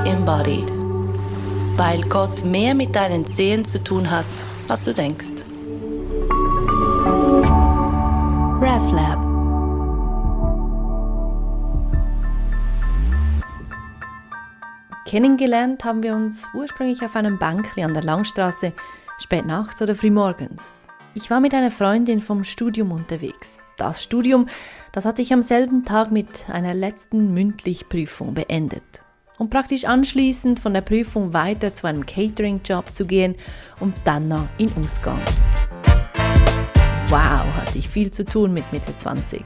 embodied. Weil Gott mehr mit deinen Zehen zu tun hat, als du denkst. RefLab. Kennengelernt haben wir uns ursprünglich auf einem Bänkli an der Langstraße, spät nachts oder frühmorgens. Ich war mit einer Freundin vom Studium unterwegs. Das Studium, das hatte ich am selben Tag mit einer letzten Mündlichprüfung beendet. Um praktisch anschließend von der Prüfung weiter zu einem Catering-Job zu gehen und dann noch in Ausgang. Wow, hatte ich viel zu tun mit Mitte 20.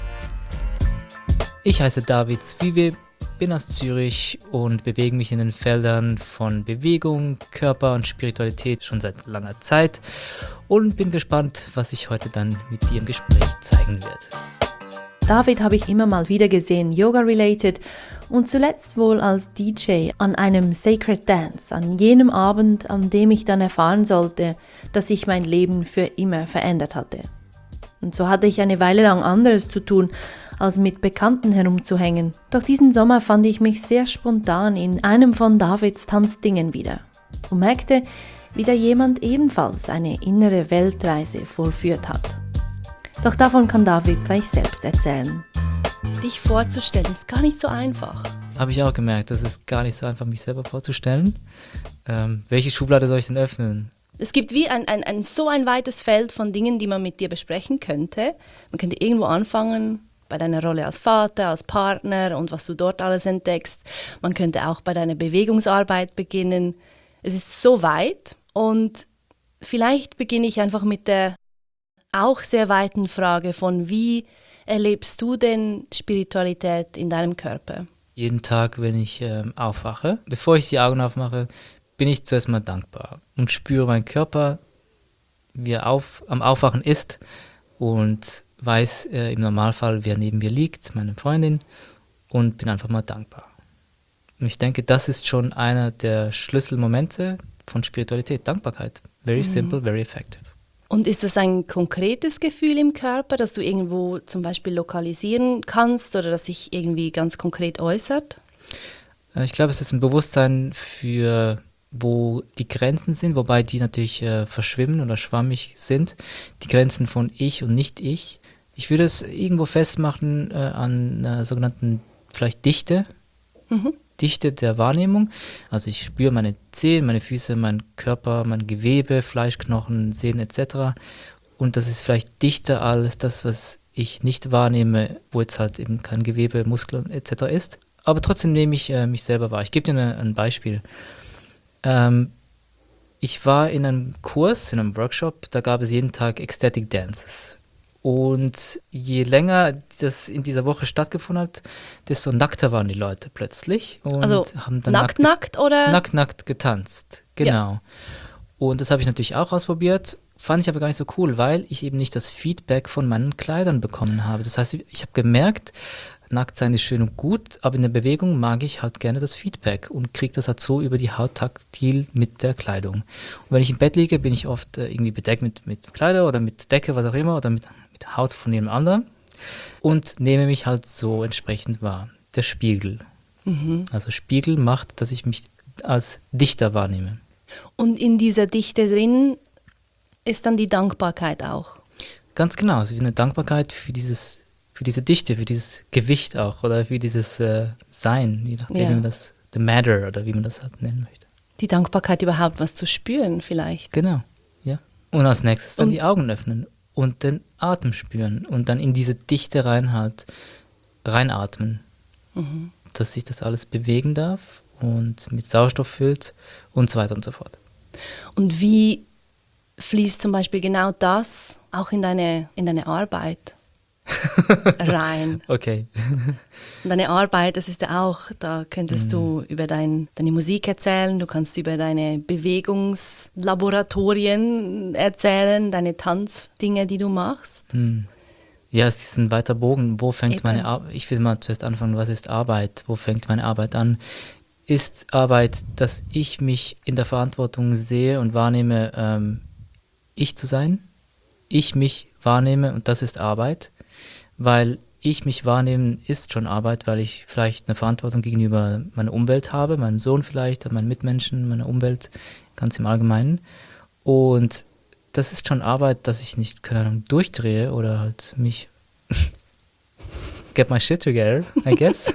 Ich heiße David Zwiebe, bin aus Zürich und bewege mich in den Feldern von Bewegung, Körper und Spiritualität schon seit langer Zeit und bin gespannt, was ich heute dann mit dir im Gespräch zeigen werde. David habe ich immer mal wieder gesehen, Yoga-related und zuletzt wohl als DJ an einem Sacred Dance, an jenem Abend, an dem ich dann erfahren sollte, dass sich mein Leben für immer verändert hatte. Und so hatte ich eine Weile lang anderes zu tun, als mit Bekannten herumzuhängen. Doch diesen Sommer fand ich mich sehr spontan in einem von Davids Tanzdingen wieder und merkte, wie da jemand ebenfalls eine innere Weltreise vollführt hat. Doch davon kann David gleich selbst erzählen. Dich vorzustellen ist gar nicht so einfach. Habe ich auch gemerkt, das ist gar nicht so einfach, mich selber vorzustellen. Welche Schublade soll ich denn öffnen? Es gibt wie so ein weites Feld von Dingen, die man mit dir besprechen könnte. Man könnte irgendwo anfangen, bei deiner Rolle als Vater, als Partner und was du dort alles entdeckst. Man könnte auch bei deiner Bewegungsarbeit beginnen. Es ist so weit und vielleicht beginne ich einfach mit der auch sehr weiten Frage von, wie erlebst du denn Spiritualität in deinem Körper? Jeden Tag, wenn ich aufwache, bevor ich die Augen aufmache, bin ich zuerst mal dankbar und spüre meinen Körper, wie er am Aufwachen ist und weiß im Normalfall, wer neben mir liegt, meine Freundin, und bin einfach mal dankbar. Und ich denke, das ist schon einer der Schlüsselmomente von Spiritualität, Dankbarkeit. Very simple, very effective. Und ist das ein konkretes Gefühl im Körper, das du irgendwo zum Beispiel lokalisieren kannst oder das sich irgendwie ganz konkret äußert? Ich glaube, es ist ein Bewusstsein für, wo die Grenzen sind, wobei die natürlich verschwimmen oder schwammig sind. Die Grenzen von Ich und Nicht-Ich. Ich würde es irgendwo festmachen an einer sogenannten vielleicht Dichte. Dichte der Wahrnehmung. Also ich spüre meine Zehen, meine Füße, meinen Körper, mein Gewebe, Fleischknochen, Sehnen etc. Und das ist vielleicht dichter als das, was ich nicht wahrnehme, wo jetzt halt eben kein Gewebe, Muskeln etc. ist. Aber trotzdem nehme ich mich selber wahr. Ich gebe dir ein Beispiel. Ich war in einem Kurs, in einem Workshop, da gab es jeden Tag Ecstatic Dances. Und je länger das in dieser Woche stattgefunden hat, desto nackter waren die Leute plötzlich. Und also haben dann nackt oder? Nackt getanzt, genau. Ja. Und das habe ich natürlich auch ausprobiert, fand ich aber gar nicht so cool, weil ich eben nicht das Feedback von meinen Kleidern bekommen habe. Das heißt, ich habe gemerkt, nackt sein ist schön und gut, aber in der Bewegung mag ich halt gerne das Feedback und kriege das halt so über die Haut taktil mit der Kleidung. Und wenn ich im Bett liege, bin ich oft irgendwie bedeckt mit Kleider oder mit Decke, was auch immer, oder mit Haut von jemand anderem und nehme mich halt so entsprechend wahr. Der Spiegel. Also Spiegel macht, dass ich mich als Dichter wahrnehme. Und in dieser Dichte drin ist dann die Dankbarkeit auch. Ganz genau, also wie eine Dankbarkeit für diese Dichte, für dieses Gewicht auch oder für dieses Sein, je nachdem, wie man das, the matter oder wie man das halt nennen möchte. Die Dankbarkeit überhaupt was zu spüren vielleicht. Genau, ja. Und als nächstes dann die Augen öffnen und den Atem spüren und dann in diese Dichte reinatmen, dass sich das alles bewegen darf und mit Sauerstoff füllt und so weiter und so fort. Und wie fließt zum Beispiel genau das auch in deine Arbeit rein? Okay. Und deine Arbeit, das ist ja auch, da könntest du über deine Musik erzählen, du kannst über deine Bewegungslaboratorien erzählen, deine Tanzdinge, die du machst. Ja, es ist ein weiter Bogen. Wo fängt meine Arbeit? Ich will mal zuerst anfangen, was ist Arbeit? Wo fängt meine Arbeit an? Ist Arbeit, dass ich mich in der Verantwortung sehe und wahrnehme, ich zu sein? Ich mich wahrnehme und das ist Arbeit, weil ich mich wahrnehme, ist schon Arbeit, weil ich vielleicht eine Verantwortung gegenüber meiner Umwelt habe, meinem Sohn vielleicht, meinen Mitmenschen, meiner Umwelt, ganz im Allgemeinen. Und das ist schon Arbeit, dass ich nicht, keine Ahnung, durchdrehe oder halt mich get my shit together, I guess.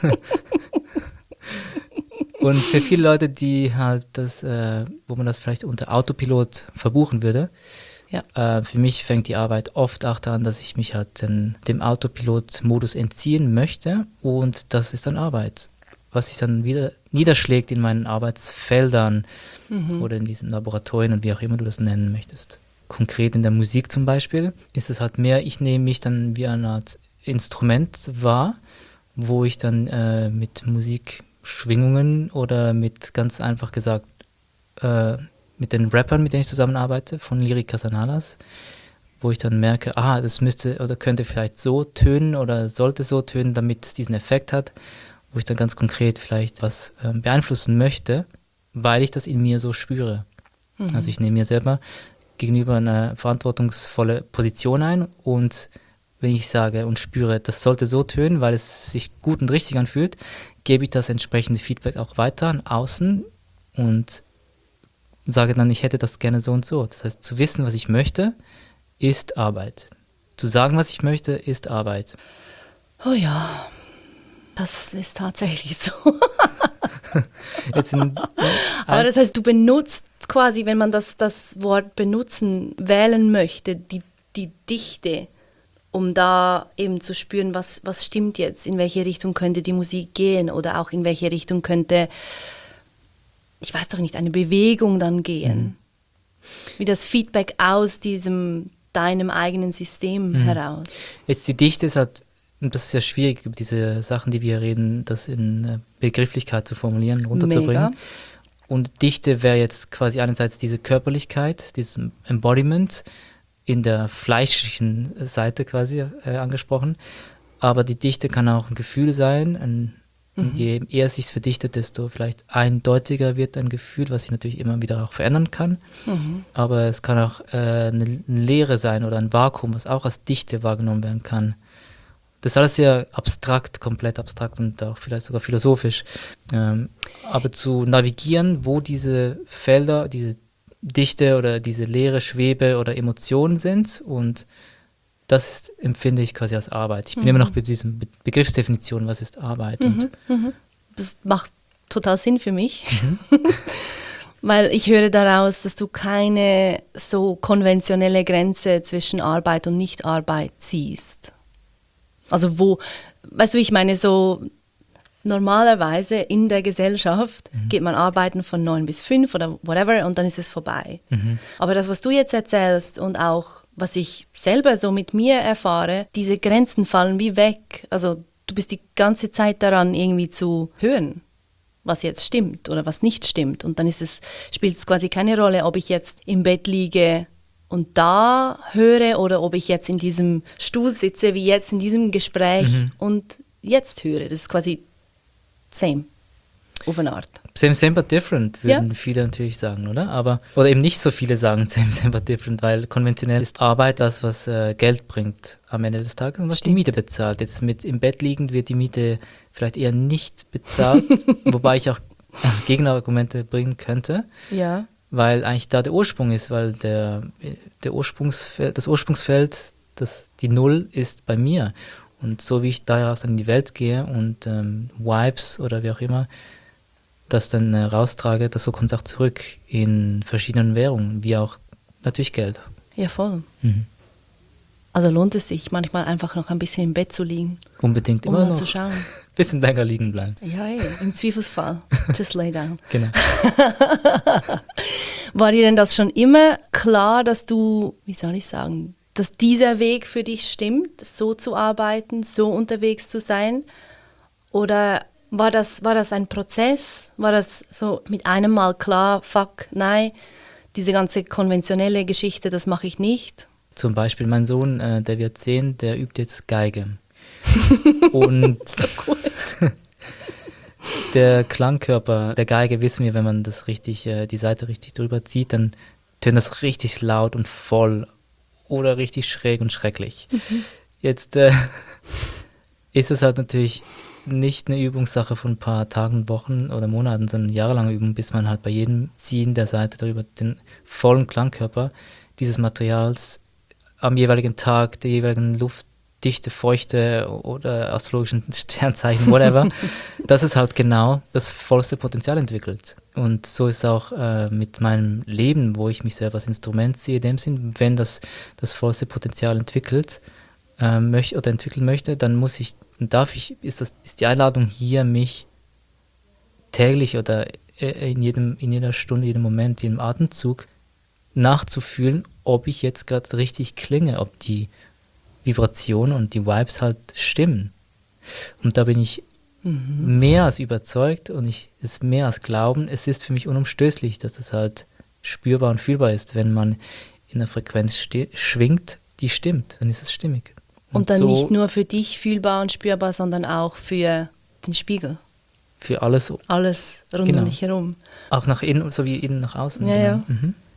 Und für viele Leute, die halt das, wo man das vielleicht unter Autopilot verbuchen würde, für mich fängt die Arbeit oft auch daran, dass ich mich halt dem Autopilot-Modus entziehen möchte und das ist dann Arbeit, was sich dann wieder niederschlägt in meinen Arbeitsfeldern oder in diesen Laboratorien und wie auch immer du das nennen möchtest. Konkret in der Musik zum Beispiel ist es halt mehr, ich nehme mich dann wie eine Art Instrument wahr, wo ich dann mit Musikschwingungen oder mit ganz einfach gesagt mit den Rappern, mit denen ich zusammenarbeite, von Lyrica Sanalas, wo ich dann merke, das müsste oder könnte vielleicht so tönen oder sollte so tönen, damit es diesen Effekt hat, wo ich dann ganz konkret vielleicht was beeinflussen möchte, weil ich das in mir so spüre. Also ich nehme mir selber gegenüber eine verantwortungsvolle Position ein und wenn ich sage und spüre, das sollte so tönen, weil es sich gut und richtig anfühlt, gebe ich das entsprechende Feedback auch weiter an außen und sage dann, ich hätte das gerne so und so. Das heißt, zu wissen, was ich möchte, ist Arbeit. Zu sagen, was ich möchte, ist Arbeit. Oh ja, das ist tatsächlich so. Aber das heißt, du benutzt quasi, wenn man das Wort benutzen, wählen möchte, die Dichte, um da eben zu spüren, was stimmt jetzt, in welche Richtung könnte die Musik gehen oder auch in welche Richtung könnte, ich weiß doch nicht, eine Bewegung dann gehen. Wie das Feedback aus deinem eigenen System heraus. Jetzt die Dichte ist halt, und das ist ja schwierig, diese Sachen, die wir reden, das in Begrifflichkeit zu formulieren, runterzubringen. Mega. Und Dichte wäre jetzt quasi einerseits diese Körperlichkeit, dieses Embodiment in der fleischlichen Seite quasi angesprochen. Aber die Dichte kann auch ein Gefühl sein, und je eher es sich verdichtet, desto vielleicht eindeutiger wird ein Gefühl, was sich natürlich immer wieder auch verändern kann. Aber es kann auch eine Leere sein oder ein Vakuum, was auch als Dichte wahrgenommen werden kann. Das ist alles sehr abstrakt, komplett abstrakt und auch vielleicht sogar philosophisch. Aber zu navigieren, wo diese Felder, diese Dichte oder diese Leere, Schwebe oder Emotionen sind und das empfinde ich quasi als Arbeit. Ich bin immer noch bei diesem Begriffsdefinition, was ist Arbeit. Und das macht total Sinn für mich, weil ich höre daraus, dass du keine so konventionelle Grenze zwischen Arbeit und Nicht-Arbeit ziehst. Also weißt du, ich meine so, normalerweise in der Gesellschaft geht man arbeiten von 9 bis 5 oder whatever und dann ist es vorbei. Aber das, was du jetzt erzählst und auch was ich selber so mit mir erfahre, diese Grenzen fallen wie weg. Also du bist die ganze Zeit daran, irgendwie zu hören, was jetzt stimmt oder was nicht stimmt. Und dann spielt es quasi keine Rolle, ob ich jetzt im Bett liege und da höre oder ob ich jetzt in diesem Stuhl sitze, wie jetzt in diesem Gespräch und jetzt höre. Das ist quasi same, auf eine Art. Same but different, würden viele natürlich sagen, oder? Oder eben nicht so viele sagen same but different, weil konventionell ist Arbeit das, was Geld bringt am Ende des Tages und was die Miete bezahlt. Jetzt mit im Bett liegend wird die Miete vielleicht eher nicht bezahlt, wobei ich auch Gegenargumente bringen könnte, weil eigentlich da der Ursprung ist, weil das Ursprungsfeld, die Null ist bei mir. Und so wie ich daraus in die Welt gehe und Vibes oder wie auch immer, das dann raustrage, so kommt es auch zurück in verschiedenen Währungen, wie auch natürlich Geld. Ja, voll. Also lohnt es sich manchmal einfach noch ein bisschen im Bett zu liegen. Unbedingt, immer noch zu schauen. Bisschen länger liegen bleiben. Ja, im Zweifelsfall. Just lay down. Genau. War dir denn das schon immer klar, dass du, wie soll ich sagen, dass dieser Weg für dich stimmt, so zu arbeiten, so unterwegs zu sein? Oder war das ein Prozess? War das so mit einem Mal klar, fuck, nein, diese ganze konventionelle Geschichte, das mache ich nicht? Zum Beispiel mein Sohn, der wird 10, der übt jetzt Geige. Und so gut. Der Klangkörper der Geige, wissen wir, wenn man das richtig, die Seite richtig drüber zieht, dann tönt das richtig laut und voll oder richtig schräg und schrecklich. Jetzt ist es halt natürlich nicht eine Übungssache von ein paar Tagen, Wochen oder Monaten, sondern jahrelange Übung, bis man halt bei jedem Ziehen der Saite darüber den vollen Klangkörper dieses Materials am jeweiligen Tag, der jeweiligen Luftdichte, Feuchte oder astrologischen Sternzeichen, whatever, dass es halt genau das vollste Potenzial entwickelt. Und so ist es auch mit meinem Leben, wo ich mich selber als Instrument sehe, in dem Sinn, wenn das vollste Potenzial entwickelt, entwickeln möchte, dann ist die Einladung hier, mich täglich oder in jeder Stunde, jedem Moment, jedem Atemzug nachzufühlen, ob ich jetzt gerade richtig klinge, ob die Vibrationen und die Vibes halt stimmen. Und da bin ich mehr als überzeugt und es mehr als glauben, es ist für mich unumstößlich, dass es halt spürbar und fühlbar ist, wenn man in einer Frequenz schwingt, die stimmt, dann ist es stimmig. Und dann so nicht nur für dich fühlbar und spürbar, sondern auch für den Spiegel. Für alles. Alles rund um dich herum. Auch nach innen, so wie innen nach außen. Ja, genau. ja.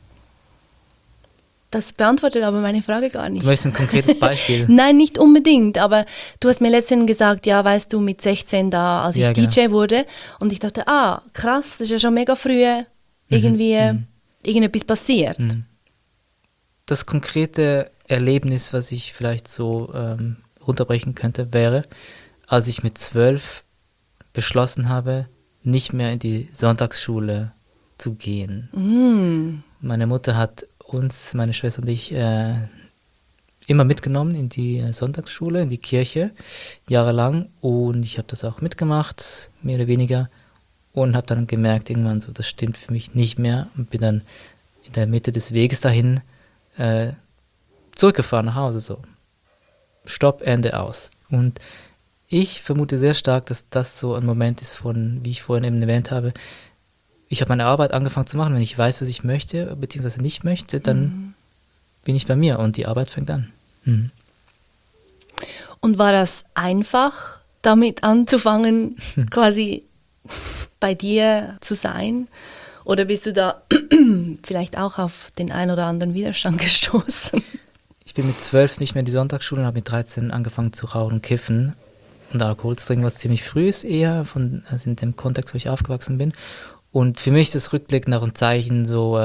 Das beantwortet aber meine Frage gar nicht. Du möchtest ein konkretes Beispiel? Nein, nicht unbedingt, aber du hast mir letztens gesagt, ja, weißt du, mit 16 da, als ich DJ wurde, und ich dachte, krass, das ist ja schon mega früh irgendetwas passiert. Das konkrete Erlebnis, was ich vielleicht so runterbrechen könnte, wäre, als ich mit 12 beschlossen habe, nicht mehr in die Sonntagsschule zu gehen. Meine Mutter hat uns, meine Schwester und ich, immer mitgenommen in die Sonntagsschule, in die Kirche, jahrelang. Und ich habe das auch mitgemacht, mehr oder weniger. Und habe dann gemerkt, irgendwann so, das stimmt für mich nicht mehr. Und bin dann in der Mitte des Weges dahin zurückgefahren nach Hause. So. Stopp, Ende, aus. Und ich vermute sehr stark, dass das so ein Moment ist von, wie ich vorhin eben erwähnt habe, ich habe meine Arbeit angefangen zu machen. Wenn ich weiß, was ich möchte, beziehungsweise nicht möchte, dann bin ich bei mir und die Arbeit fängt an. Und war das einfach, damit anzufangen, quasi bei dir zu sein? Oder bist du da vielleicht auch auf den ein oder anderen Widerstand gestoßen? Ich bin mit 12 nicht mehr in die Sonntagsschule und habe mit 13 angefangen zu rauchen und kiffen und Alkohol zu trinken, was ziemlich früh ist eher, also in dem Kontext, wo ich aufgewachsen bin. Und für mich ist das Rückblick nach ein Zeichen so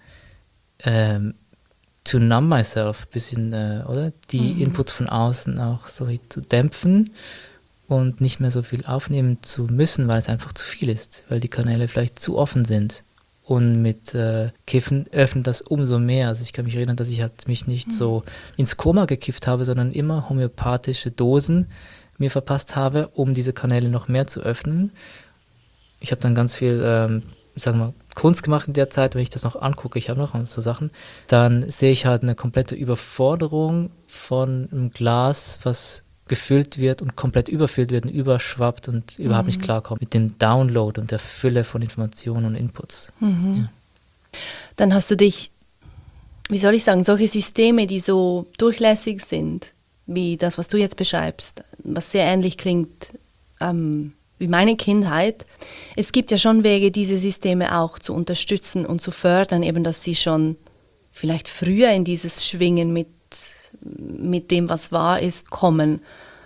to numb myself, bisschen, oder? Die Inputs von außen auch so zu dämpfen und nicht mehr so viel aufnehmen zu müssen, weil es einfach zu viel ist, weil die Kanäle vielleicht zu offen sind. Und mit Kiffen öffnet das umso mehr. Also ich kann mich erinnern, dass ich halt mich nicht so ins Koma gekifft habe, sondern immer homöopathische Dosen mir verpasst habe, um diese Kanäle noch mehr zu öffnen. Ich habe dann ganz viel, sagen wir mal, Kunst gemacht in der Zeit, wenn ich das noch angucke, ich habe noch so Sachen, dann sehe ich halt eine komplette Überforderung von einem Glas, was gefüllt wird und komplett überfüllt wird und überschwappt und überhaupt nicht klarkommt mit dem Download und der Fülle von Informationen und Inputs. Ja. Dann hast du dich, wie soll ich sagen, solche Systeme, die so durchlässig sind, wie das, was du jetzt beschreibst, was sehr ähnlich klingt wie meine Kindheit. Es gibt ja schon Wege, diese Systeme auch zu unterstützen und zu fördern, eben dass sie schon vielleicht früher in dieses Schwingen mit dem, was wahr ist, kommen.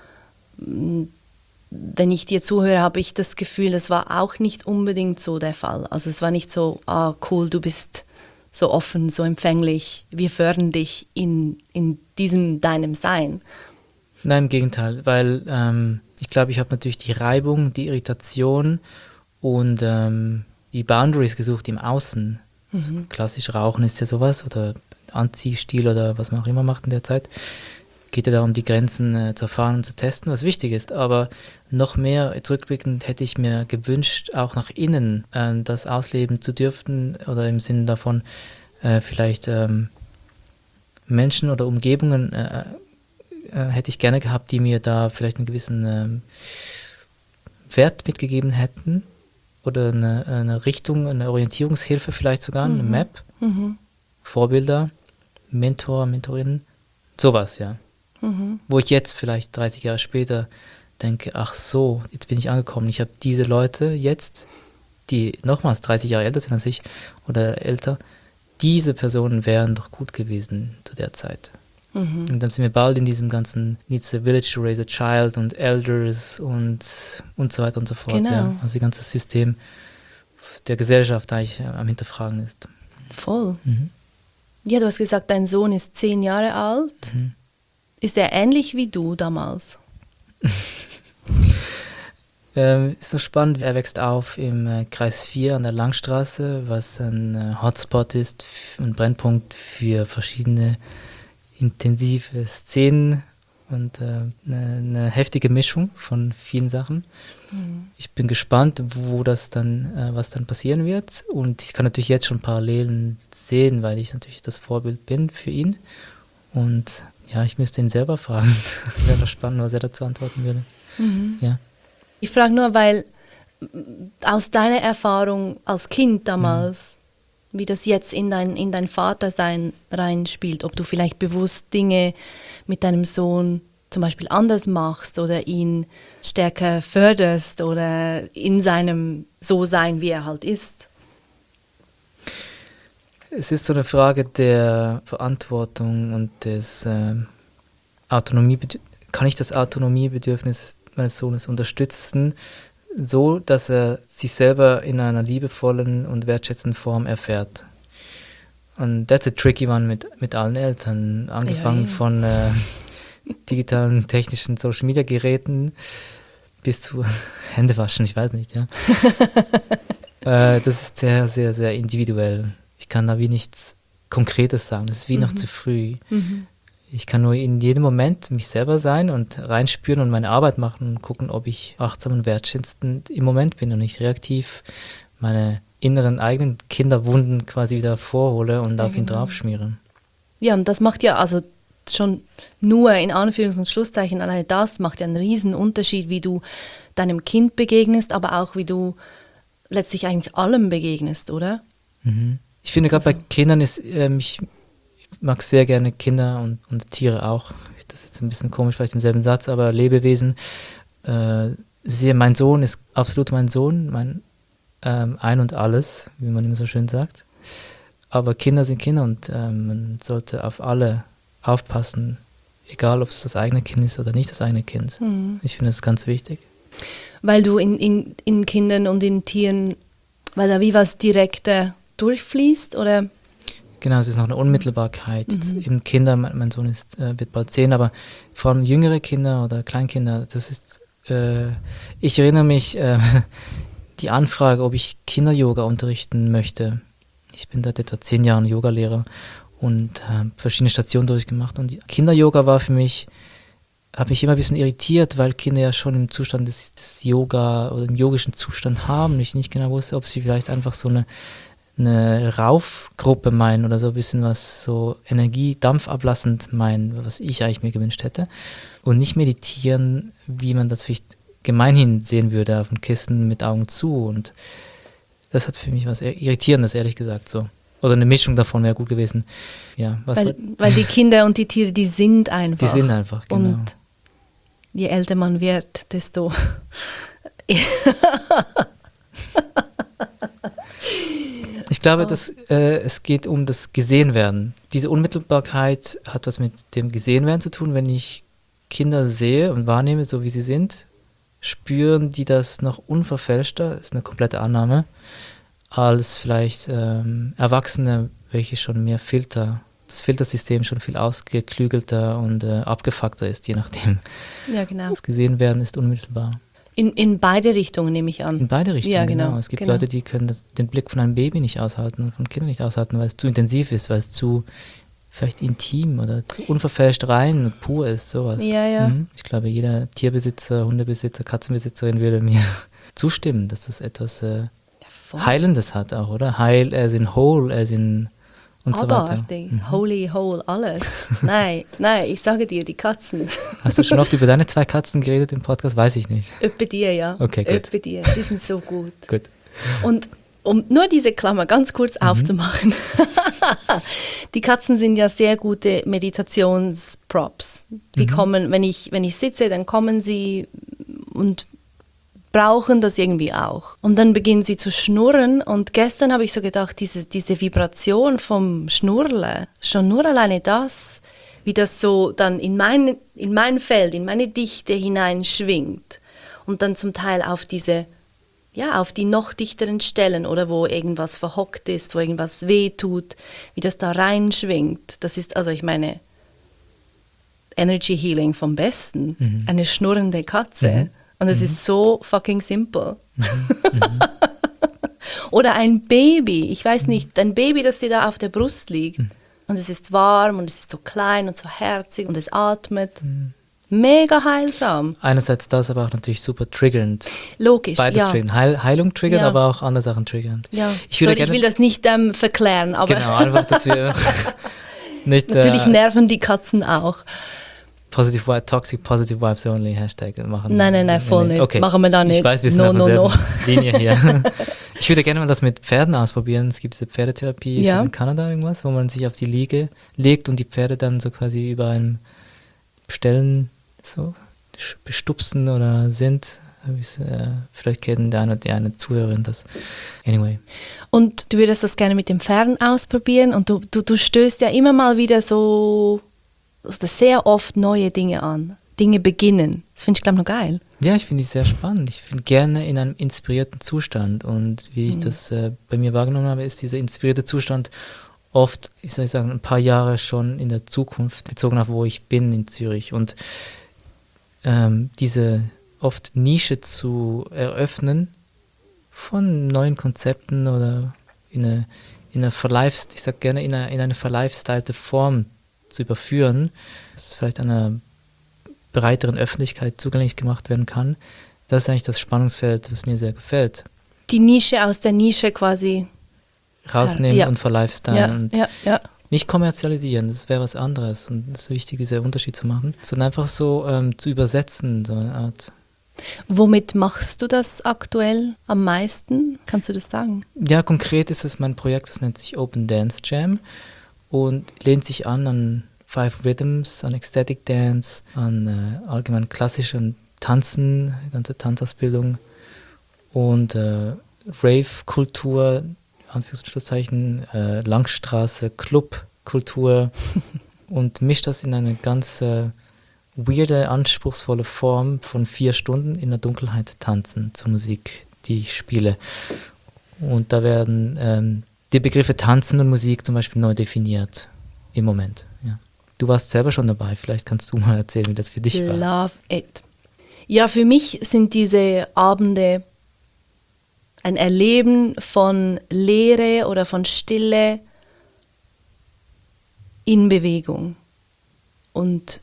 Wenn ich dir zuhöre, habe ich das Gefühl, das war auch nicht unbedingt so der Fall. Also es war nicht so, cool, du bist so offen, so empfänglich, wir fördern dich in diesem deinem Sein. Nein, im Gegenteil, weil ich glaube, ich habe natürlich die Reibung, die Irritation und die Boundaries gesucht im Außen. Also klassisch Rauchen ist ja sowas oder Anziehstil oder was man auch immer macht in der Zeit. Geht ja darum, die Grenzen zu erfahren und zu testen, was wichtig ist. Aber noch mehr zurückblickend hätte ich mir gewünscht, auch nach innen das ausleben zu dürfen oder im Sinne davon vielleicht Menschen oder Umgebungen hätte ich gerne gehabt, die mir da vielleicht einen gewissen Wert mitgegeben hätten oder eine Richtung, eine Orientierungshilfe vielleicht sogar, eine Map, Vorbilder, Mentor, Mentorinnen, sowas, ja. Wo ich jetzt vielleicht 30 Jahre später denke, ach so, jetzt bin ich angekommen, ich habe diese Leute jetzt, die nochmals 30 Jahre älter sind als ich oder älter, diese Personen wären doch gut gewesen zu der Zeit. Und dann sind wir bald in diesem ganzen Needs a Village to Raise a Child und Elders und so weiter und so fort. Genau. Ja. Also das ganze System der Gesellschaft eigentlich am Hinterfragen ist. Voll. Ja, du hast gesagt, dein Sohn ist 10 Jahre alt. Ist er ähnlich wie du damals? Ist so spannend, er wächst auf im Kreis 4 an der Langstraße, was ein Hotspot ist, ein Brennpunkt für verschiedene intensive Szenen und eine heftige Mischung von vielen Sachen. Ich bin gespannt, was dann passieren wird, und ich kann natürlich jetzt schon Parallelen sehen, weil ich natürlich das Vorbild bin für ihn, und ja, ich müsste ihn selber fragen. Wäre doch spannend, was er dazu antworten würde. Ja. Ich frage nur, weil aus deiner Erfahrung als Kind damals, wie das jetzt in dein Vatersein reinspielt, ob du vielleicht bewusst Dinge mit deinem Sohn zum Beispiel anders machst oder ihn stärker förderst oder in seinem So-Sein, wie er halt ist. Es ist so eine Frage der Verantwortung und des Kann ich das Autonomiebedürfnis meines Sohnes unterstützen, so dass er sich selber in einer liebevollen und wertschätzenden Form erfährt? Und that's a tricky one mit allen Eltern, angefangen von digitalen, technischen Social-Media-Geräten bis zu Händewaschen, ich weiß nicht, ja. Das ist sehr, sehr, sehr individuell. Ich kann da wie nichts Konkretes sagen, das ist wie noch zu früh. Ich kann nur in jedem Moment mich selber sein und reinspüren und meine Arbeit machen und gucken, ob ich achtsam und wertschätzend im Moment bin und nicht reaktiv meine inneren eigenen Kinderwunden quasi wieder vorhole und auf ihn draufschmiere. Ja, und das macht ja also schon nur in Anführungs- und Schlusszeichen, alleine das macht ja einen riesen Unterschied, wie du deinem Kind begegnest, aber auch wie du letztlich eigentlich allem begegnest, oder? Ich finde gerade bei Kindern ist, ich mag sehr gerne Kinder und Tiere auch. Das ist jetzt ein bisschen komisch, vielleicht im selben Satz, aber Lebewesen. Mein Sohn ist absolut mein Sohn, mein Ein und Alles, wie man immer so schön sagt. Aber Kinder sind Kinder und man sollte auf alle aufpassen, egal ob es das eigene Kind ist oder nicht das eigene Kind. Ich finde das ganz wichtig. Weil du in Kindern und in Tieren, weil da wie was direkter durchfließt, oder? Genau, es ist noch eine Unmittelbarkeit. Eben Kinder, mein Sohn wird bald 10, aber vor allem jüngere Kinder oder Kleinkinder, das ist, ich erinnere mich, die Anfrage, ob ich Kinder-Yoga unterrichten möchte. Ich bin seit etwa 10 Jahren Yogalehrer und verschiedene Stationen durchgemacht. Und Kinder-Yoga war für mich, hat mich immer ein bisschen irritiert, weil Kinder ja schon im Zustand des Yoga oder im yogischen Zustand haben. Und ich nicht genau wusste, ob sie vielleicht einfach so eine Raufgruppe meinen oder so ein bisschen was so energiedampfablassend meinen, was ich eigentlich mir gewünscht hätte. Und nicht meditieren, wie man das vielleicht gemeinhin sehen würde, auf dem Kissen mit Augen zu. Und das hat für mich was Irritierendes, ehrlich gesagt, so. Oder eine Mischung davon wäre gut gewesen. Ja, weil die Kinder und die Tiere, die sind einfach. Die sind einfach, genau. Und je älter man wird, desto... Ich glaube, dass es geht um das Gesehenwerden. Diese Unmittelbarkeit hat was mit dem Gesehenwerden zu tun. Wenn ich Kinder sehe und wahrnehme, so wie sie sind, spüren die das noch unverfälschter, ist eine komplette Annahme, als vielleicht Erwachsene, welche schon mehr das Filtersystem schon viel ausgeklügelter und abgefuckter ist, je nachdem. Ja, genau. Das Gesehenwerden ist unmittelbar. In beide Richtungen, nehme ich an. In beide Richtungen, ja, genau. Es gibt Leute, die können den Blick von einem Baby nicht aushalten und von Kindern nicht aushalten, weil es zu intensiv ist, weil es zu vielleicht intim oder zu unverfälscht rein und pur ist, sowas. Ja, ja. Ich glaube, jeder Tierbesitzer, Hundebesitzer, Katzenbesitzerin würde mir zustimmen, dass das etwas Heilendes hat auch, oder? Heil, as in whole, as in und abartig, so weiter. Holy, whole, alles. Nein, ich sage dir, die Katzen. Hast du schon oft über deine 2 Katzen geredet im Podcast? Weiß ich nicht. Öppe dir, ja. Okay, gut. Öppe dir, sie sind so gut. Gut. Und um nur diese Klammer ganz kurz aufzumachen. Die Katzen sind ja sehr gute Meditationsprops. Die kommen, wenn ich sitze, dann kommen sie und brauchen das irgendwie auch. Und dann beginnen sie zu schnurren und gestern habe ich so gedacht, diese Vibration vom Schnurren, schon nur alleine das wie das so dann in mein Feld, in meine Dichte hineinschwingt und dann zum Teil auf auf die noch dichteren Stellen oder wo irgendwas verhockt ist, wo irgendwas wehtut, wie das da reinschwingt. Das ist, also ich meine, Energy Healing vom Besten. Eine schnurrende Katze. Und es ist so fucking simple. Oder ein Baby, ich weiß nicht, ein Baby, das dir da auf der Brust liegt. Und es ist warm und es ist so klein und so herzig und es atmet. Mega heilsam. Einerseits das, aber auch natürlich super triggernd. Logisch, Beides ja. triggernd. Heilung triggernd, aber auch andere Sachen triggernd. Ja. Ich will das nicht verklären, aber genau, einfach, dass wir nicht... natürlich nerven die Katzen auch. Toxic Positive Vibes Only Hashtag machen. Nein, voll nicht. Okay. Machen wir da nicht. Ich weiß, wir sind auf derselben Linie hier. Ich würde gerne mal das mit Pferden ausprobieren. Es gibt diese Pferdetherapie, ist das in Kanada irgendwas, wo man sich auf die Liege legt und die Pferde dann so quasi über einem Stellen so bestupsen oder sind. Vielleicht kennen der eine oder die eine Zuhörerin das. Anyway. Und du würdest das gerne mit dem Pferden ausprobieren und du stößt ja immer mal wieder so sehr oft neue Dinge an. Dinge beginnen. Das finde ich, glaube ich, noch geil. Ja, ich finde es sehr spannend. Ich bin gerne in einem inspirierten Zustand. Und wie ich das bei mir wahrgenommen habe, ist dieser inspirierte Zustand oft, ich soll sagen, ein paar Jahre schon in der Zukunft, bezogen auf wo ich bin in Zürich. Und diese oft Nische zu eröffnen von neuen Konzepten oder in eine verlifestylte Form zu überführen, dass es vielleicht einer breiteren Öffentlichkeit zugänglich gemacht werden kann. Das ist eigentlich das Spannungsfeld, was mir sehr gefällt. Die Nische aus der Nische quasi rausnehmen und verlifestylen. Ja. Nicht kommerzialisieren, das wäre was anderes. Und es ist wichtig, diesen Unterschied zu machen. Sondern einfach so zu übersetzen, so eine Art. Womit machst du das aktuell am meisten? Kannst du das sagen? Ja, konkret ist es mein Projekt, das nennt sich Open Dance Jam und lehnt sich an 5 Rhythms, an Ecstatic Dance, an allgemein klassischen Tanzen, ganze Tanzausbildung und Rave-Kultur, Anführungszeichen, Langstraße, Club-Kultur und mischt das in eine ganz weirde, anspruchsvolle Form von 4 Stunden in der Dunkelheit tanzen zur Musik, die ich spiele. Und da werden die Begriffe Tanzen und Musik zum Beispiel neu definiert im Moment. Ja. Du warst selber schon dabei, vielleicht kannst du mal erzählen, wie das für dich war. Love it. Ja, für mich sind diese Abende ein Erleben von Leere oder von Stille in Bewegung und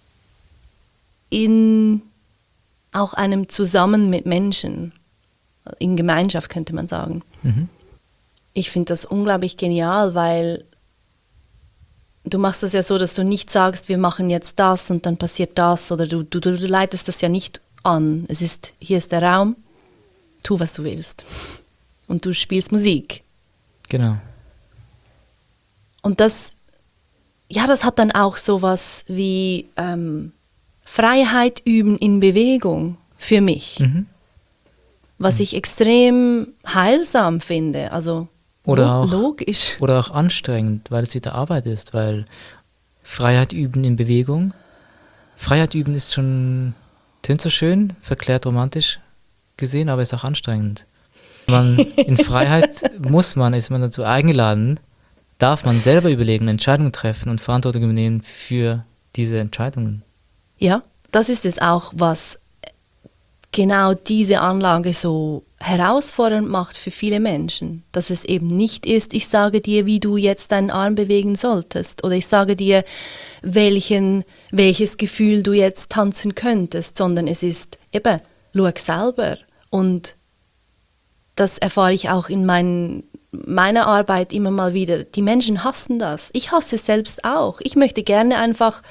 in auch einem Zusammen mit Menschen, in Gemeinschaft könnte man sagen. Ich finde das unglaublich genial, weil du machst das ja so, dass du nicht sagst, wir machen jetzt das und dann passiert das oder du leitest das ja nicht an. Hier ist der Raum, tu, was du willst. Und du spielst Musik. Genau. Und das hat dann auch sowas wie Freiheit üben in Bewegung für mich. Was ich extrem heilsam finde. Also logisch. Oder auch anstrengend, weil es wieder Arbeit ist, weil Freiheit üben in Bewegung. Freiheit üben ist schon, tönt so schön, verklärt romantisch gesehen, aber ist auch anstrengend. In Freiheit ist man dazu eingeladen, darf man selber überlegen, Entscheidungen treffen und Verantwortung übernehmen für diese Entscheidungen. Ja, das ist es auch, was genau diese Anlage so herausfordernd macht für viele Menschen. Dass es eben nicht ist, ich sage dir, wie du jetzt deinen Arm bewegen solltest oder ich sage dir, welches Gefühl du jetzt tanzen könntest, sondern es ist eben, schau selber. Und das erfahre ich auch in meiner Arbeit immer mal wieder. Die Menschen hassen das. Ich hasse es selbst auch. Ich möchte gerne einfach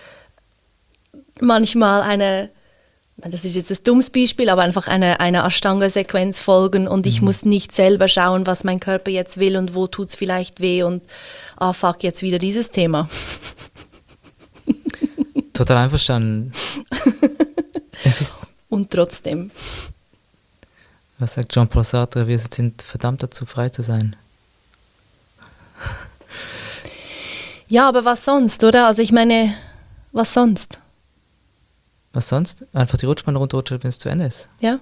manchmal das ist jetzt ein dummes Beispiel, aber einfach eine Ashtanga-Sequenz folgen und ich muss nicht selber schauen, was mein Körper jetzt will und wo tut es vielleicht weh und fuck, jetzt wieder dieses Thema. Total einverstanden. Und trotzdem. Was sagt Jean-Paul Sartre? Wir sind verdammt dazu, frei zu sein. Ja, aber was sonst, oder? Also ich meine, was sonst? Was sonst? Einfach die Rutschbahn runterrutschen, bis es zu Ende ist. Ja,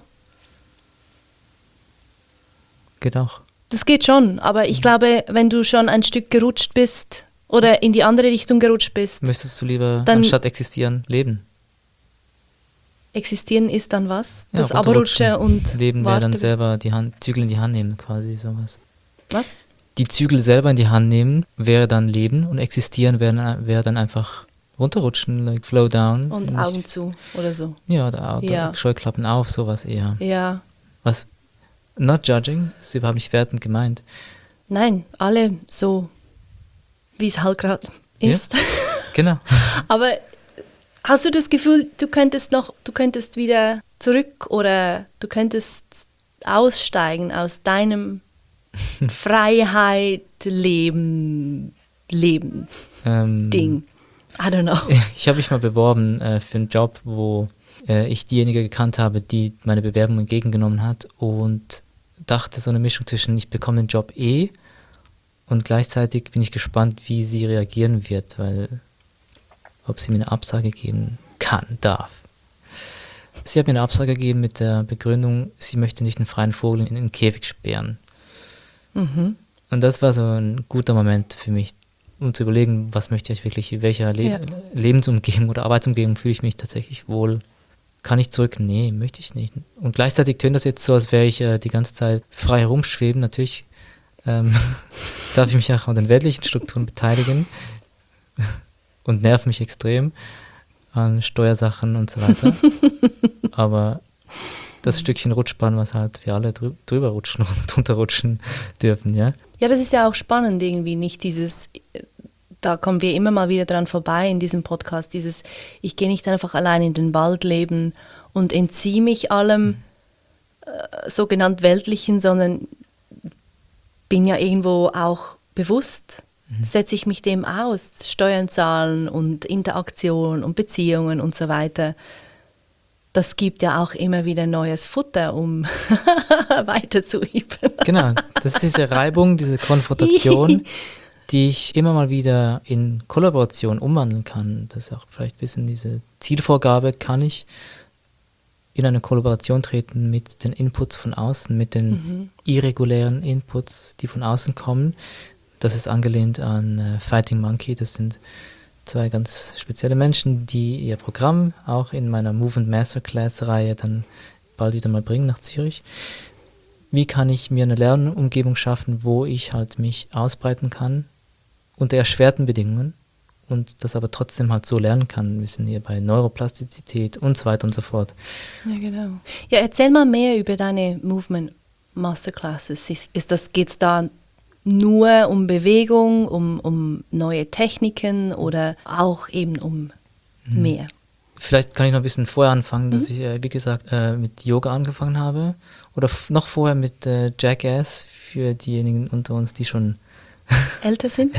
Geht auch. das geht schon. Aber ich glaube, wenn du schon ein Stück gerutscht bist oder in die andere Richtung gerutscht bist, Möchtest du lieber, Dann- anstatt existieren, leben? existieren ist dann was? Ja, Das runterrutschen. Abrutschen und Leben wäre dann Warten- selber die Zügel in die Hand nehmen, quasi sowas. Was? Die Zügel selber in die Hand nehmen, wäre dann Leben und existieren wäre dann einfach runterrutschen, like flow down. Und Nicht- Augen zu oder so. Ja, oder Ja. Scheuklappen auf, sowas eher. Ja, Was, not judging, ist überhaupt nicht wertend gemeint. nein, alle so, wie es halt gerade Ja. ist. Genau. Aber hast du das Gefühl, du könntest wieder zurück oder du könntest aussteigen aus deinem Freiheit, Leben, Ding? I don't know. Ich habe mich mal beworben für einen Job, wo ich diejenige gekannt habe, die meine Bewerbung entgegengenommen hat und dachte so eine Mischung zwischen, ich bekomme den Job und gleichzeitig bin ich gespannt, wie sie reagieren wird, weil ob sie mir eine Absage geben darf. Sie hat mir eine Absage gegeben mit der Begründung, sie möchte nicht einen freien Vogel in den Käfig sperren. Mhm. Und das war so ein guter Moment für mich, um zu überlegen, was möchte ich wirklich, in welcher Lebensumgebung oder Arbeitsumgebung fühle ich mich tatsächlich wohl. Kann ich zurück? Nee, möchte ich nicht. Und gleichzeitig tönt das jetzt so, als wäre ich die ganze Zeit frei herumschweben. Natürlich darf ich mich auch an den weltlichen Strukturen beteiligen und nerv mich extrem an Steuersachen und so weiter. Aber das Stückchen Rutschbahn, was halt wir alle drüber rutschen und drunter rutschen dürfen, ja. Ja, das ist ja auch spannend irgendwie, nicht dieses, da kommen wir immer mal wieder dran vorbei in diesem Podcast, dieses, ich gehe nicht einfach allein in den Wald leben und entziehe mich allem sogenannt Weltlichen, sondern bin ja irgendwo auch bewusst, setze ich mich dem aus, Steuern zahlen und Interaktion und Beziehungen und so weiter. Das gibt ja auch immer wieder neues Futter, um weiterzuüben. Genau, das ist diese Reibung, diese Konfrontation, die ich immer mal wieder in Kollaboration umwandeln kann. Das ist auch vielleicht ein bisschen diese Zielvorgabe, kann ich in eine Kollaboration treten mit den Inputs von außen, mit den irregulären Inputs, die von außen kommen. Das ist angelehnt an Fighting Monkey, das sind zwei ganz spezielle Menschen, die ihr Programm auch in meiner Movement Masterclass-Reihe dann bald wieder mal bringen nach Zürich. Wie kann ich mir eine Lernumgebung schaffen, wo ich halt mich ausbreiten kann unter erschwerten Bedingungen und das aber trotzdem halt so lernen kann. Wir sind hier bei Neuroplastizität und so weiter und so fort. Ja, genau. Ja, erzähl mal mehr über deine Movement Masterclasses. Geht es da nur um Bewegung, um neue Techniken oder auch eben um mehr? Vielleicht kann ich noch ein bisschen vorher anfangen, dass ich, wie gesagt, mit Yoga angefangen habe. Oder noch vorher mit Jackass, für diejenigen unter uns, die schon Älter sind?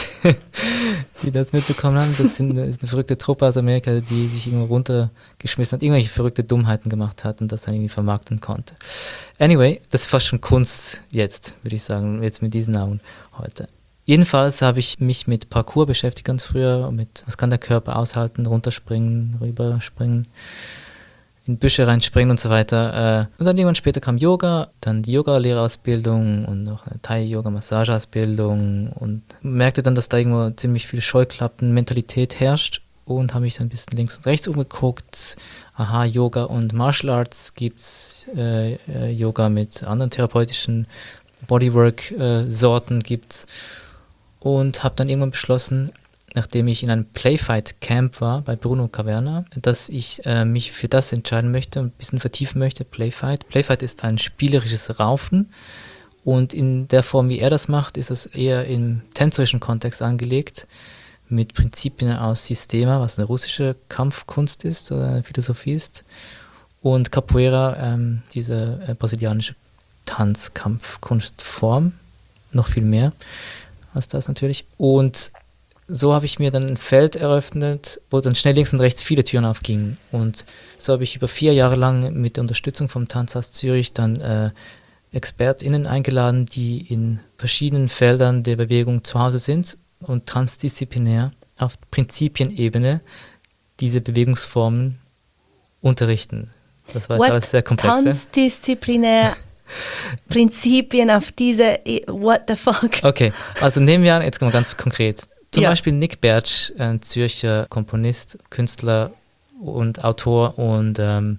die das mitbekommen haben. Das ist eine verrückte Truppe aus Amerika, die sich irgendwo runtergeschmissen hat, irgendwelche verrückte Dummheiten gemacht hat und das dann irgendwie vermarkten konnte. Anyway, das ist fast schon Kunst jetzt, würde ich sagen, jetzt mit diesen Namen heute. Jedenfalls habe ich mich mit Parkour beschäftigt ganz früher, mit was kann der Körper aushalten, runterspringen, rüberspringen, in Büsche reinspringen und so weiter. Und dann irgendwann später kam Yoga, dann die Yoga-Lehrerausbildung und noch eine Thai-Yoga-Massageausbildung und merkte dann, dass da irgendwo ziemlich viel Scheuklappen-Mentalität herrscht und habe mich dann ein bisschen links und rechts umgeguckt. Aha, Yoga und Martial Arts gibt's, Yoga mit anderen therapeutischen Bodywork-Sorten gibt's und habe dann irgendwann beschlossen, nachdem ich in einem Playfight-Camp war bei Bruno Caverna, dass ich mich für das entscheiden möchte und ein bisschen vertiefen möchte, Playfight. Playfight ist ein spielerisches Raufen und in der Form, wie er das macht, ist es eher im tänzerischen Kontext angelegt, mit Prinzipien aus Sistema, was eine russische Kampfkunst ist oder Philosophie ist, und Capoeira, diese brasilianische Tanzkampfkunstform, noch viel mehr als das natürlich. Und so habe ich mir dann ein Feld eröffnet, wo dann schnell links und rechts viele Türen aufgingen. Und so habe ich über 4 Jahre lang mit der Unterstützung vom Tanzhaus Zürich dann ExpertInnen eingeladen, die in verschiedenen Feldern der Bewegung zu Hause sind und transdisziplinär auf Prinzipienebene diese Bewegungsformen unterrichten. Das war jetzt alles sehr komplex. Transdisziplinär Prinzipien auf diese, what the fuck? Okay, also nehmen wir an, jetzt mal ganz konkret. Zum Beispiel Nick Bertsch, ein Zürcher Komponist, Künstler und Autor und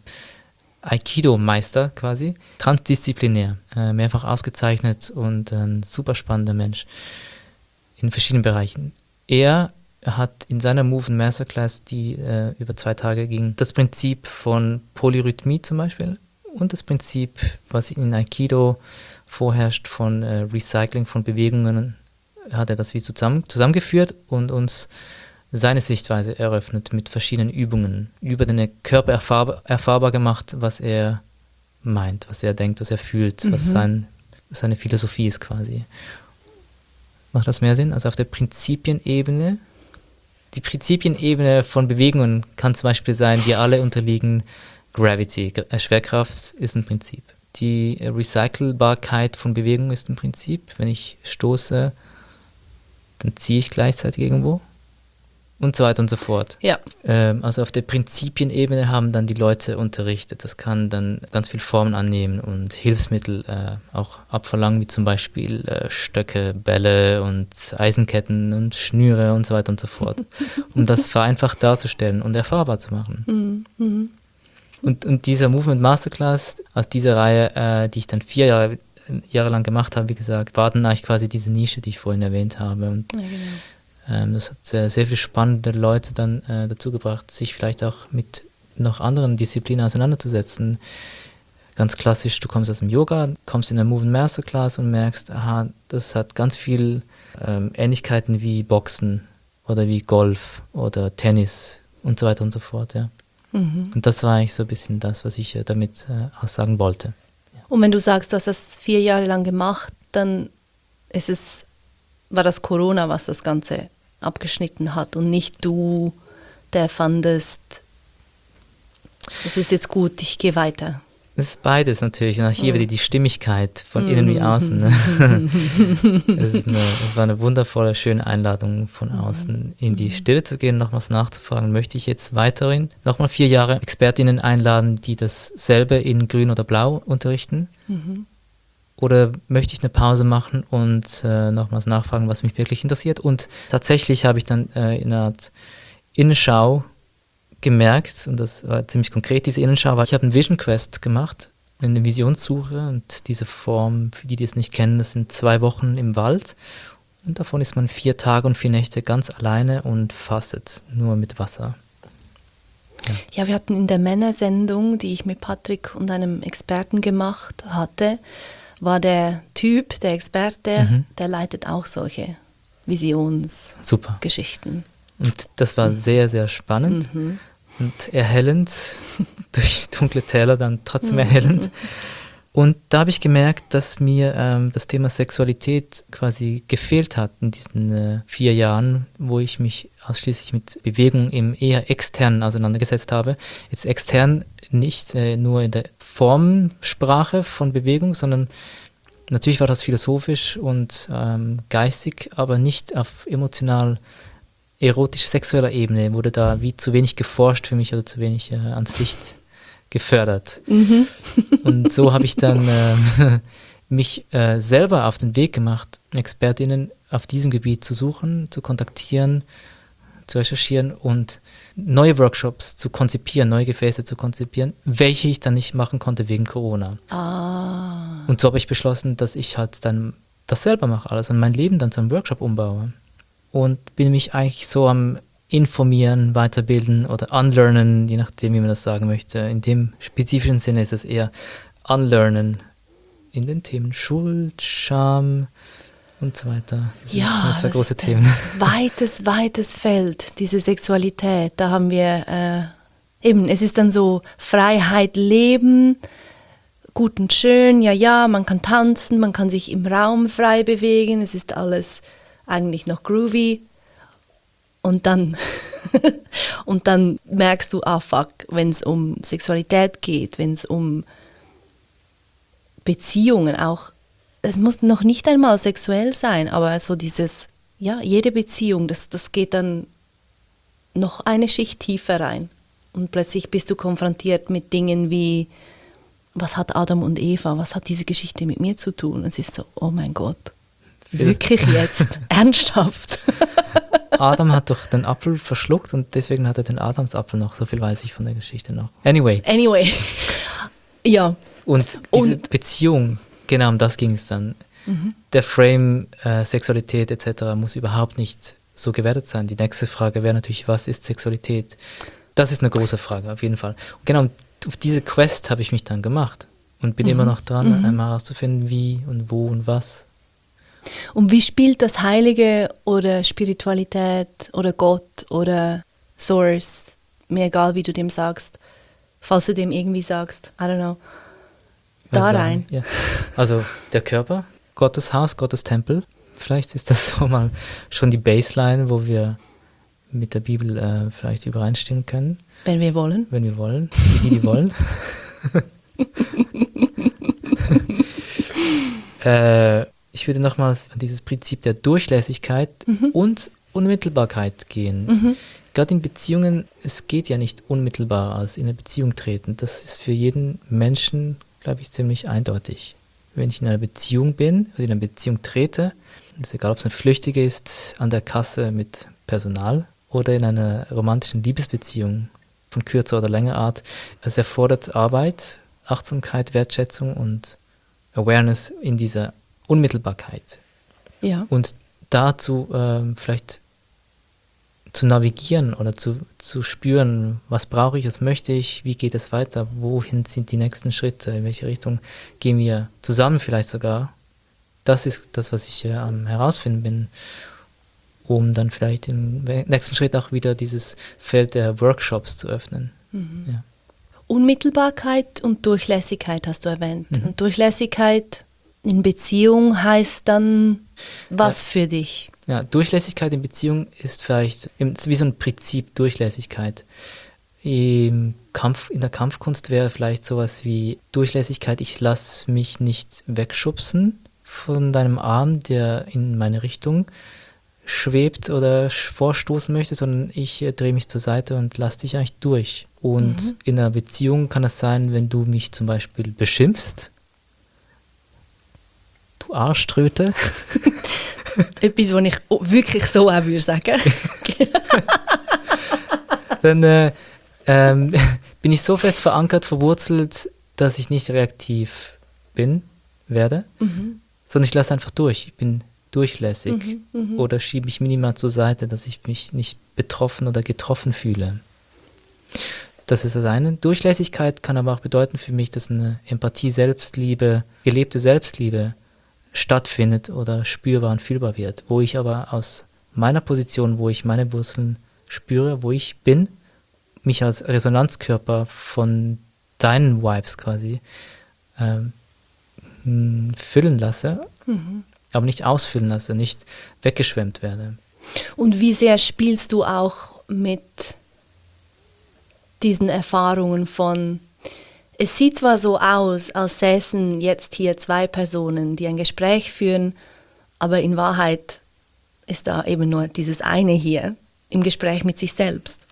Aikido-Meister quasi. Transdisziplinär, mehrfach ausgezeichnet und ein super spannender Mensch in verschiedenen Bereichen. Er hat in seiner Move and Masterclass, die über 2 Tage ging, das Prinzip von Polyrhythmie zum Beispiel und das Prinzip, was in Aikido vorherrscht, von Recycling von Bewegungen, hat er das wie zusammengeführt und uns seine Sichtweise eröffnet mit verschiedenen Übungen, über den Körper erfahrbar gemacht, was er meint, was er denkt, was er fühlt, was seine Philosophie ist quasi. Macht das mehr Sinn? Also auf der Prinzipienebene. Die Prinzipienebene von Bewegungen kann zum Beispiel sein, wir alle unterliegen Gravity. Schwerkraft ist ein Prinzip. Die Recycelbarkeit von Bewegungen ist ein Prinzip. Wenn ich stoße, dann ziehe ich gleichzeitig irgendwo. Und so weiter und so fort. Ja. Also auf der Prinzipienebene haben dann die Leute unterrichtet. Das kann dann ganz viele Formen annehmen und Hilfsmittel auch abverlangen, wie zum Beispiel Stöcke, Bälle und Eisenketten und Schnüre und so weiter und so fort, um das vereinfacht darzustellen und erfahrbar zu machen. Mhm. Und dieser Movement Masterclass aus dieser Reihe, die ich dann 4 Jahre lang gemacht habe, wie gesagt, war dann eigentlich quasi diese Nische, die ich vorhin erwähnt habe. Und Ja, genau. das hat sehr viele spannende Leute dann dazu gebracht, sich vielleicht auch mit noch anderen Disziplinen auseinanderzusetzen. Ganz klassisch, du kommst aus dem Yoga, kommst in der Movement Masterclass und merkst, aha, das hat ganz viel Ähnlichkeiten wie Boxen oder wie Golf oder Tennis und so weiter und so fort. Ja. Und das war eigentlich so ein bisschen das, was ich damit aussagen wollte. Und wenn du sagst, du hast das 4 Jahre lang gemacht, dann war das Corona, was das Ganze abgeschnitten hat und nicht du, der fandest, es ist jetzt gut, ich gehe weiter. Es ist beides natürlich. Und auch hier wieder die Stimmigkeit von innen wie außen. Ne? Es war eine wundervolle, schöne Einladung von außen, in die Stille zu gehen, nochmals nachzufragen, möchte ich jetzt weiterhin nochmal 4 Jahre Expertinnen einladen, die dasselbe in Grün oder Blau unterrichten? Oder möchte ich eine Pause machen und nochmals nachfragen, was mich wirklich interessiert? Und tatsächlich habe ich dann in einer Art Innenschau gemerkt, und das war ziemlich konkret, diese Innenschau, weil ich habe einen Vision Quest gemacht, eine Visionssuche, und diese Form, für die es nicht kennen, das sind 2 Wochen im Wald und davon ist man 4 Tage und 4 Nächte ganz alleine und fastet, nur mit Wasser. Ja, wir hatten in der Männersendung, die ich mit Patrick und einem Experten gemacht hatte, war der Typ, der Experte, der leitet auch solche Visionsgeschichten. Und das war sehr, sehr spannend und erhellend, durch dunkle Täler dann trotzdem erhellend. Und da habe ich gemerkt, dass mir das Thema Sexualität quasi gefehlt hat in diesen 4 Jahren, wo ich mich ausschließlich mit Bewegung im eher externen auseinandergesetzt habe. Jetzt extern nicht nur in der Formsprache von Bewegung, sondern natürlich war das philosophisch und geistig, aber nicht auf emotional erotisch-sexueller Ebene. Wurde da wie zu wenig geforscht für mich oder zu wenig ans Licht gefördert. Und so habe ich dann mich selber auf den Weg gemacht, Expertinnen auf diesem Gebiet zu suchen, zu kontaktieren, zu recherchieren und neue Workshops zu konzipieren, neue Gefäße zu konzipieren, welche ich dann nicht machen konnte wegen Corona. Und so habe ich beschlossen, dass ich halt dann das selber mache alles und mein Leben dann zu einem Workshop umbaue. Und bin mich eigentlich so am Informieren, Weiterbilden oder Unlearnen, je nachdem, wie man das sagen möchte. In dem spezifischen Sinne ist es eher Unlearnen in den Themen Schuld, Scham und so weiter. Das sind 2 große Themen. Weites Feld, diese Sexualität. Da haben wir es ist dann so Freiheit, Leben, gut und schön, ja, man kann tanzen, man kann sich im Raum frei bewegen, es ist alles eigentlich noch groovy. Und dann, und dann merkst du, fuck, wenn es um Sexualität geht, wenn es um Beziehungen auch, es muss noch nicht einmal sexuell sein, aber so dieses, ja, jede Beziehung, das geht dann noch eine Schicht tiefer rein. Und plötzlich bist du konfrontiert mit Dingen wie, was hat Adam und Eva, was hat diese Geschichte mit mir zu tun? Und es ist so, oh mein Gott, wirklich jetzt? Ernsthaft? Adam hat doch den Apfel verschluckt und deswegen hat er den Adamsapfel noch. So viel weiß ich von der Geschichte noch. Anyway. Ja. Und diese Beziehung, genau um das ging es dann. Der Frame Sexualität etc. muss überhaupt nicht so gewertet sein. Die nächste Frage wäre natürlich, was ist Sexualität? Das ist eine große Frage, auf jeden Fall. Und genau auf diese Quest habe ich mich dann gemacht und bin immer noch dran, einmal herauszufinden, wie und wo und was. Und wie spielt das Heilige oder Spiritualität oder Gott oder Source, mir egal wie du dem sagst, falls du dem irgendwie sagst, I don't know, da rein? Ja. Also der Körper, Gottes Haus, Gottes Tempel, vielleicht ist das so mal schon die Baseline, wo wir mit der Bibel vielleicht übereinstimmen können. Wenn wir wollen. Wenn wir wollen, die wollen. Ich würde nochmals an dieses Prinzip der Durchlässigkeit und Unmittelbarkeit gehen. Gerade in Beziehungen, es geht ja nicht unmittelbar als in eine Beziehung treten. Das ist für jeden Menschen, glaube ich, ziemlich eindeutig. Wenn ich in einer Beziehung bin oder in eine Beziehung trete, ist egal, ob es eine flüchtige ist, an der Kasse mit Personal oder in einer romantischen Liebesbeziehung von kürzer oder längerer Art, es erfordert Arbeit, Achtsamkeit, Wertschätzung und Awareness in dieser Unmittelbarkeit. Ja. Und dazu vielleicht zu navigieren oder zu spüren, was brauche ich, was möchte ich, wie geht es weiter, wohin sind die nächsten Schritte, in welche Richtung gehen wir zusammen vielleicht sogar. Das ist das, was ich am herausfinden bin, um dann vielleicht im nächsten Schritt auch wieder dieses Feld der Workshops zu öffnen. Ja. Unmittelbarkeit und Durchlässigkeit hast du erwähnt. Und Durchlässigkeit in Beziehung heißt dann was für dich? Ja, Durchlässigkeit in Beziehung ist vielleicht wie so ein Prinzip Durchlässigkeit. In der Kampfkunst wäre vielleicht sowas wie Durchlässigkeit, ich lasse mich nicht wegschubsen von deinem Arm, der in meine Richtung schwebt oder vorstoßen möchte, sondern ich drehe mich zur Seite und lasse dich eigentlich durch. Und in einer Beziehung kann es sein, wenn du mich zum Beispiel beschimpfst, du Arschtröte. Etwas, was ich wirklich so auch würde sagen. Dann bin ich so fest verankert, verwurzelt, dass ich nicht reaktiv werde, sondern ich lasse einfach durch. Ich bin durchlässig oder schiebe mich minimal zur Seite, dass ich mich nicht betroffen oder getroffen fühle. Das ist das eine. Durchlässigkeit kann aber auch bedeuten für mich, dass eine Empathie, Selbstliebe, gelebte Selbstliebe stattfindet oder spürbar und fühlbar wird, wo ich aber aus meiner Position, wo ich meine Wurzeln spüre, wo ich bin, mich als Resonanzkörper von deinen Vibes quasi füllen lasse, aber nicht ausfüllen lasse, nicht weggeschwemmt werde. Und wie sehr spielst du auch mit diesen Erfahrungen von, es sieht zwar so aus, als säßen jetzt hier zwei Personen, die ein Gespräch führen, aber in Wahrheit ist da eben nur dieses eine hier im Gespräch mit sich selbst.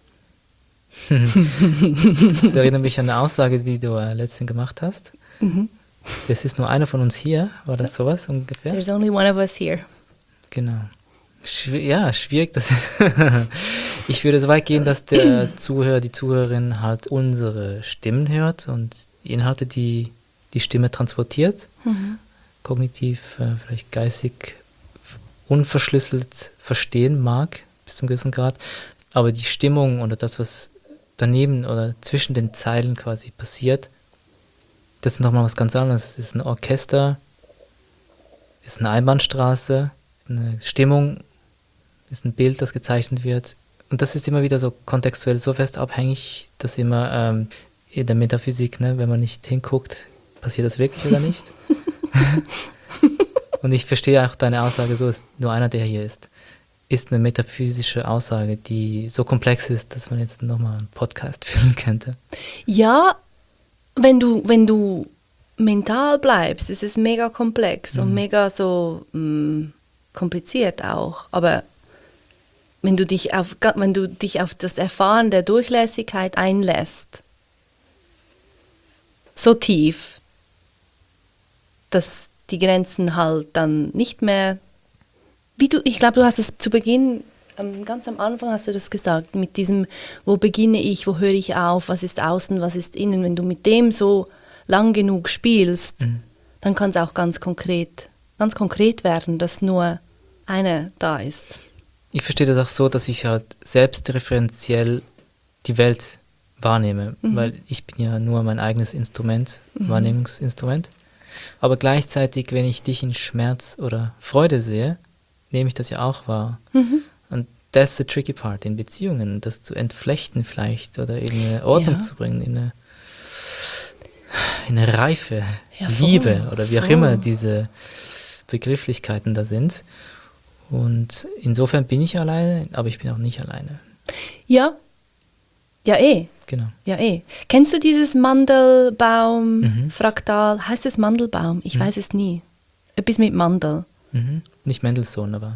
Das erinnert mich an eine Aussage, die du letztens gemacht hast. Es ist nur einer von uns hier, war das sowas ungefähr? There's only one of us here. Genau. Ja, schwierig. Ich würde so weit gehen, dass der Zuhörer, die Zuhörerin halt unsere Stimmen hört und die Inhalte, die Stimme transportiert, kognitiv, vielleicht geistig unverschlüsselt verstehen mag, bis zum gewissen Grad, aber die Stimmung oder das, was daneben oder zwischen den Zeilen quasi passiert, das ist nochmal was ganz anderes. Es ist ein Orchester, ist eine Einbahnstraße, eine Stimmung, ist ein Bild, das gezeichnet wird. Und das ist immer wieder so kontextuell so fest abhängig, dass immer in der Metaphysik, ne, wenn man nicht hinguckt, passiert das wirklich oder nicht. Und ich verstehe auch deine Aussage so, ist nur einer, der hier ist eine metaphysische Aussage, die so komplex ist, dass man jetzt nochmal einen Podcast führen könnte. Ja, wenn du mental bleibst, ist es mega komplex und mega so kompliziert auch. Aber wenn du dich auf das Erfahren der Durchlässigkeit einlässt, so tief, dass die Grenzen halt dann nicht mehr, ich glaube, du hast es zu Beginn, ganz am Anfang hast du das gesagt, mit diesem, wo beginne ich, wo höre ich auf, was ist außen, was ist innen. Wenn du mit dem so lang genug spielst, dann kann es auch ganz konkret werden, dass nur eine da ist. Ich verstehe das auch so, dass ich halt selbstreferenziell die Welt wahrnehme, weil ich bin ja nur mein eigenes Instrument, Wahrnehmungsinstrument. Aber gleichzeitig, wenn ich dich in Schmerz oder Freude sehe, nehme ich das ja auch wahr. Und that's the tricky part in Beziehungen, das zu entflechten vielleicht oder in eine Ordnung zu bringen, in eine reife Liebe oder wie auch immer diese Begrifflichkeiten da sind. Und insofern bin ich alleine, aber ich bin auch nicht alleine. Ja, Genau. Ja, Kennst du dieses Mandelbaum-Fraktal? Heißt es Mandelbaum? Ich weiß es nie. Etwas mit Mandel. Nicht Mendelssohn, aber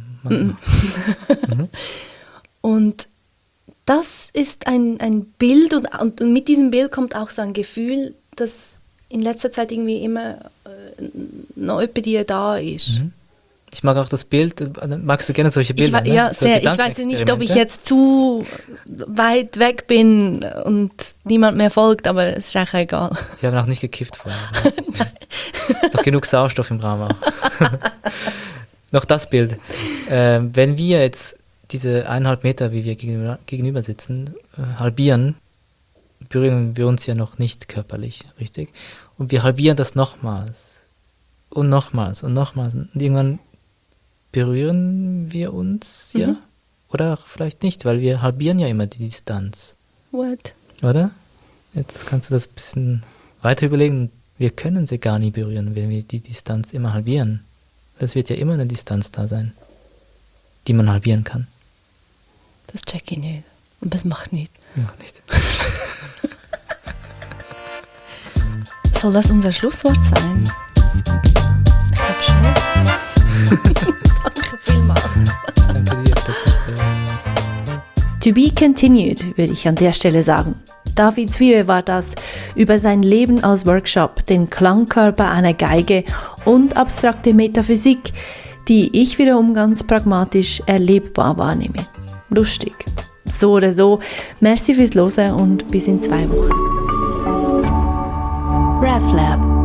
Und das ist ein Bild und mit diesem Bild kommt auch so ein Gefühl, dass in letzter Zeit irgendwie immer noch jemand dir da ist. Ich mag auch das Bild. Magst du gerne solche Bilder? Ja, sehr. Ich weiß nicht, ob ich jetzt zu weit weg bin und niemand mehr folgt, aber es ist eigentlich egal. Wir haben auch nicht gekifft vorher. Ist doch genug Sauerstoff im Raum auch. Noch das Bild. Wenn wir jetzt diese 1,5 Meter, wie wir gegenüber sitzen, halbieren, berühren wir uns ja noch nicht körperlich, richtig? Und wir halbieren das nochmals. Und nochmals und nochmals. Und irgendwann berühren wir uns, ja? Oder vielleicht nicht, weil wir halbieren ja immer die Distanz. What? Oder? Jetzt kannst du das ein bisschen weiter überlegen. Wir können sie gar nie berühren, wenn wir die Distanz immer halbieren. Es wird ja immer eine Distanz da sein, die man halbieren kann. Das check ich nicht. Und das macht nicht. Macht nicht. Soll das unser Schlusswort sein? Ich glaube schon. Danke vielmals. Danke dir für das Gespräch. To be continued, würde ich an der Stelle sagen. David Zwiebe war das über sein Leben als Workshop, den Klangkörper einer Geige und abstrakte Metaphysik, die ich wiederum ganz pragmatisch erlebbar wahrnehme. Lustig. So oder so, merci fürs Hören und bis in 2 Wochen. RefLab